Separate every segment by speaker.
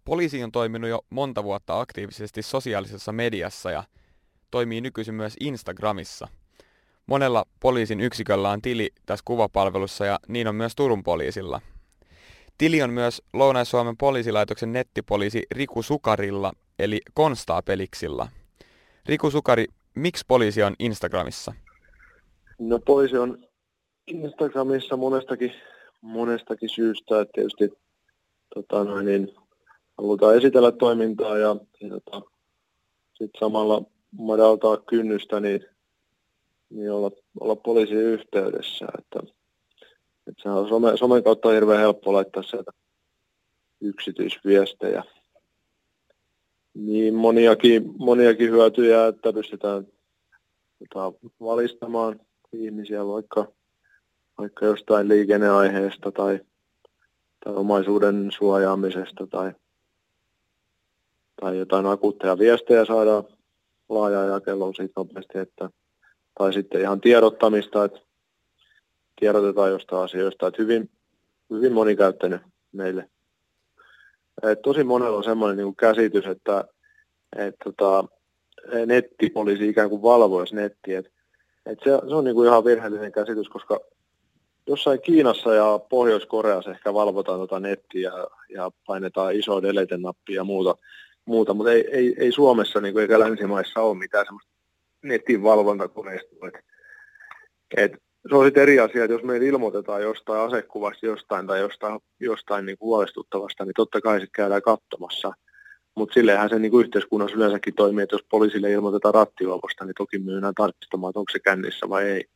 Speaker 1: Poliisi on toiminut jo monta vuotta aktiivisesti sosiaalisessa mediassa ja toimii nykyisin myös Instagramissa. Monella poliisin yksiköllä on tili tässä kuvapalvelussa ja niin on myös Turun poliisilla. Tili on myös Lounais-Suomen poliisilaitoksen nettipoliisi Riku Sukarilla eli Konstaapeliksilla. Riku Sukari, miksi poliisi on Instagramissa?
Speaker 2: No poliisi on Instagramissa monestakin syystä, että tietysti halutaan esitellä toimintaa ja sitten samalla madaltaa kynnystä niin olla poliisin yhteydessä. Että sehän on somen kautta hirveän helppo laittaa sieltä yksityisviestejä. Niin moniakin hyötyjä, että pystytään valistamaan ihmisiä vaikka jostain liikenneaiheesta tai omaisuuden suojaamisesta tai jotain akuutteja viestejä saadaan laajaan jakeluun siitä nopeasti, tai sitten ihan tiedottamista, että tiedotetaan jostain asioista, että hyvin monikäyttöinen meille. Tosi monella on semmoinen niin kuin käsitys, että nettipoliisi ikään kuin valvoisi nettiä. Se on niin kuin ihan virheellinen käsitys, koska jossain Kiinassa ja Pohjois-Koreassa ehkä valvotaan nettiä ja painetaan isoa delete-nappia ja muuta, mutta ei Suomessa niin kuin eikä länsimaissa ole mitään semmoista netin valvontakoneistoa. Se on sitten eri asia, että jos meillä ilmoitetaan jostain asekuvasta tai jostain niin kuin huolestuttavasta, niin totta kai sitten käydään katsomassa. Mutta silleenhän se niin kuin yhteiskunnassa yleensäkin toimii, että jos poliisille ilmoitetaan rattijuoposta, niin toki myydään tarkistamaan, että onko se kännissä vai ei.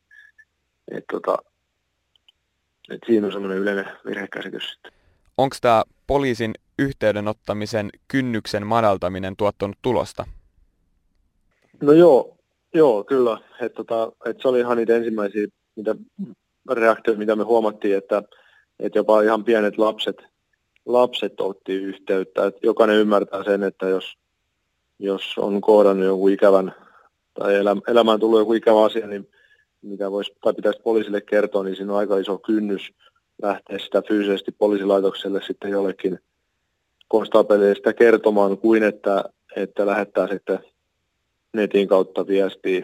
Speaker 2: Siinä on semmoinen yleinen virhekäsitys sitten.
Speaker 1: Onko tämä poliisin yhteydenottamisen kynnyksen madaltaminen tuottanut tulosta?
Speaker 2: No joo kyllä. Se oli ihan niitä ensimmäisiä reaktioita, mitä me huomattiin, että jopa ihan pienet lapset otti yhteyttä. Että jokainen ymmärtää sen, että jos on kohdannut joku ikävän tai elämään tullut joku ikävä asia, niin mitä pitäisi poliisille kertoa, niin siinä on aika iso kynnys lähteä sitä fyysisesti poliisilaitokselle sitten jollekin konstaapelille sitä kertomaan, kuin että lähettää sitten netin kautta viestiä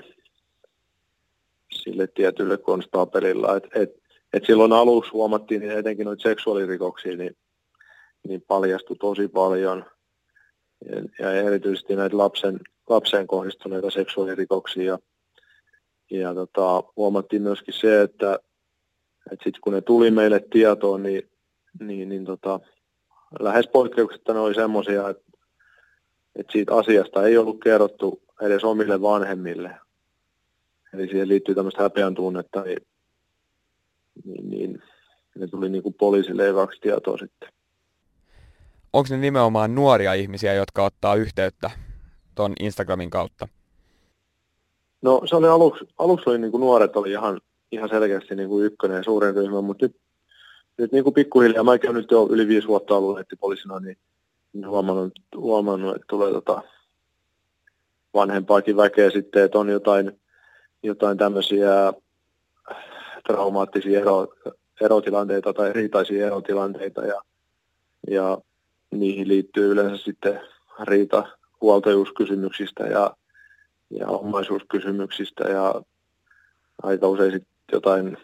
Speaker 2: sille konstaapelilla. Et silloin aluksi huomattiin, niin etenkin noita seksuaalirikoksia, niin paljastui tosi paljon. Ja erityisesti näitä lapseen kohdistuneita seksuaalirikoksia. Ja huomattiin myöskin se, että sitten kun ne tuli meille tietoon, niin lähes poikkeuksetta ne oli semmoisia, että siitä asiasta ei ollut kerrottu edes omille vanhemmille. Eli siihen liittyy tämmöistä häpeän tunnetta, niin ne tuli niin kuin poliisille ekaksi tietoa sitten.
Speaker 1: Onko ne nimenomaan nuoria ihmisiä, jotka ottaa yhteyttä tuon Instagramin kautta?
Speaker 2: No se oli aluksi oli niin kuin nuoret oli ihan selkeästi niin kuin ykkönen ja suurin ryhmä, mutta nyt niin kuin pikkuhiljaa, mäkin olen nyt jo yli 5 vuotta ollut nettipoliisina, niin huomannut, että tulee vanhempaakin väkeä sitten, että on jotain tämmöisiä traumaattisia erotilanteita tai riitaisia erotilanteita ja niihin liittyy yleensä sitten riita huoltajuuskysymyksistä ja omaisuuskysymyksistä ja aika usein sitten jotain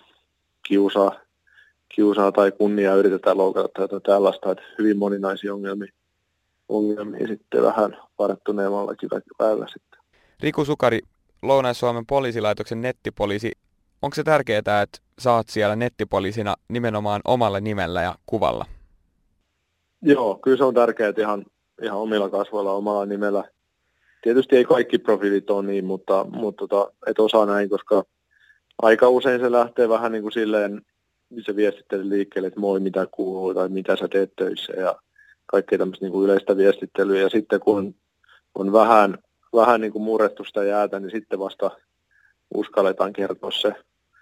Speaker 2: kiusaa tai kunniaa yritetään loukata tai jotain tällaista, että hyvin moninaisia ongelmia sitten vähän varttuneemmallakin väellä sitten.
Speaker 1: Riku Sukari, Lounais-Suomen poliisilaitoksen nettipoliisi, onko se tärkeää, että sä oot siellä nettipoliisina nimenomaan omalla nimellä ja kuvalla?
Speaker 2: Joo, kyllä se on tärkeää, että ihan omilla kasvoilla omalla nimellä. Tietysti ei kaikki profiilit ole niin, mutta et osaa näin, koska aika usein se lähtee vähän niin kuin silleen, se viestittelee liikkeelle, että moi, mitä kuuluu tai mitä sä teet töissä ja kaikkea tämmöistä niin kuin yleistä viestittelyä. Ja sitten kun on vähän niin kuin murrettu sitä jäätä, niin sitten vasta uskalletaan kertoa se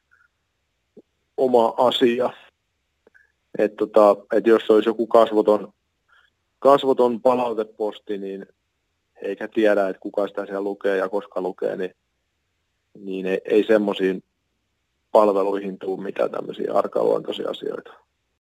Speaker 2: oma asia. Että jos olisi joku kasvoton palauteposti, niin eikä tiedä, että kuka sitä siellä lukee ja koska lukee, niin ei semmoisiin palveluihin tule mitään tämmöisiä arkaluontoisia asioita.